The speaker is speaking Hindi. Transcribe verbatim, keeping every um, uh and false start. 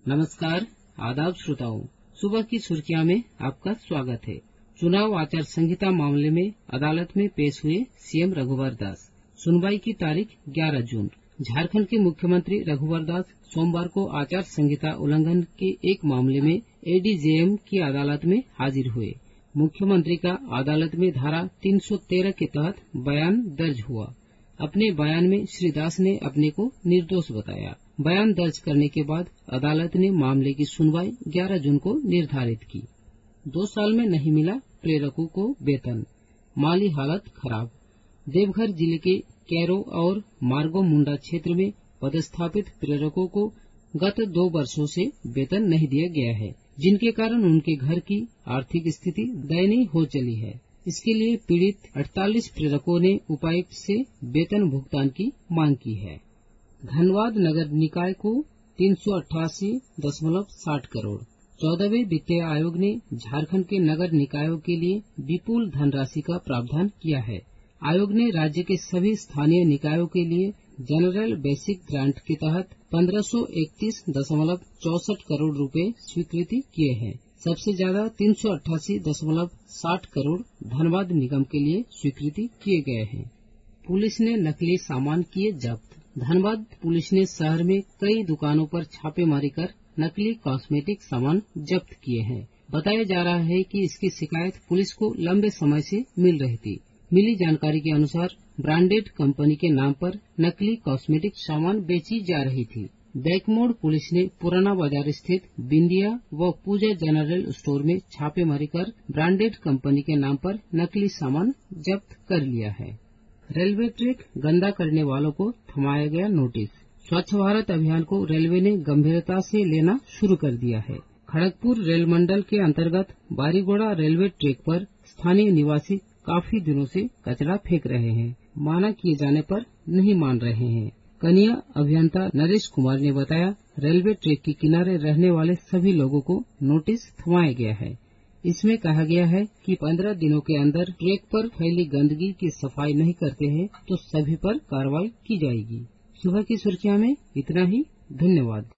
नमस्कार, आदाब श्रोताओं। सुबह की सुर्खियां में आपका स्वागत है। चुनाव आचार संहिता मामले में अदालत में पेश हुए सीएम रघुवर दास। सुनवाई की तारीख ग्यारह जून। झारखंड के मुख्यमंत्री रघुवर दास सोमवार को आचार संहिता उल्लंघन के एक मामले में एडीजेएम की अदालत में हाजिर हुए। मुख्यमंत्री का अदालत में धारा तीन सौ तेरह के तहत बयान दर्ज हुआ। अपने बयान में श्री दास ने अपने को निर्दोष बताया। बयान दर्ज करने के बाद अदालत ने मामले की सुनवाई ग्यारह जून को निर्धारित की। दो साल में नहीं मिला प्रेरकों को वेतन, माली हालत खराब। देवघर जिले के कैरो और मार्गो मुंडा क्षेत्र में पदस्थापित प्रेरकों को गत दो वर्षों से वेतन नहीं दिया गया है, जिनके कारण उनके घर की आर्थिक स्थिति दयनीय हो चली है। इसके लिए पीड़ित अड़तालीस प्रेरकों ने उपायुक्त से वेतन भुगतान की मांग की है। धनबाद नगर निकाय को तीन सौ अट्ठासी दशमलव साठ करोड़। चौदहवें वित्तीय आयोग ने झारखंड के नगर निकायों के लिए विपुल धनराशि का प्रावधान किया है। आयोग ने राज्य के सभी स्थानीय निकायों के लिए जनरल बेसिक ग्रांट के तहत पंद्रह सौ इकतीस दशमलव चौसठ करोड़ रुपए स्वीकृति किए हैं। सबसे ज्यादा तीन सौ अट्ठासी दशमलव साठ करोड़ धनबाद निगम के लिए स्वीकृति किए गए हैं। पुलिस ने नकली सामान किए जब्त। धनबाद पुलिस ने शहर में कई दुकानों पर छापेमारी कर नकली कॉस्मेटिक सामान जब्त किए हैं। बताया जा रहा है कि इसकी शिकायत पुलिस को लंबे समय से मिल रही थी। मिली जानकारी के अनुसार ब्रांडेड कंपनी के नाम पर नकली कॉस्मेटिक सामान बेची जा रही थी। बैकमोड़ पुलिस ने पुराना बाजार स्थित बिंदिया व पूजा जनरल स्टोर में छापेमारी कर ब्रांडेड कंपनी के नाम पर नकली सामान जब्त कर लिया है। रेलवे ट्रैक गंदा करने वालों को थमाया गया नोटिस। स्वच्छ भारत अभियान को रेलवे ने गंभीरता से लेना शुरू कर दिया है। खड़गपुर रेल मंडल के अंतर्गत बारीगोड़ा रेलवे ट्रैक पर स्थानीय निवासी काफी दिनों से कचरा फेंक रहे हैं। माना किए जाने पर नहीं मान रहे हैं। कनीय अभियंता नरेश कुमार ने बताया, रेलवे ट्रैक के किनारे रहने वाले सभी लोगों को नोटिस थमाया गया है। इसमें कहा गया है कि पंद्रह दिनों के अंदर ट्रैक पर फैली गंदगी की सफाई नहीं करते हैं तो सभी पर कार्रवाई की जाएगी। सुबह की सुर्खियां में इतना ही। धन्यवाद।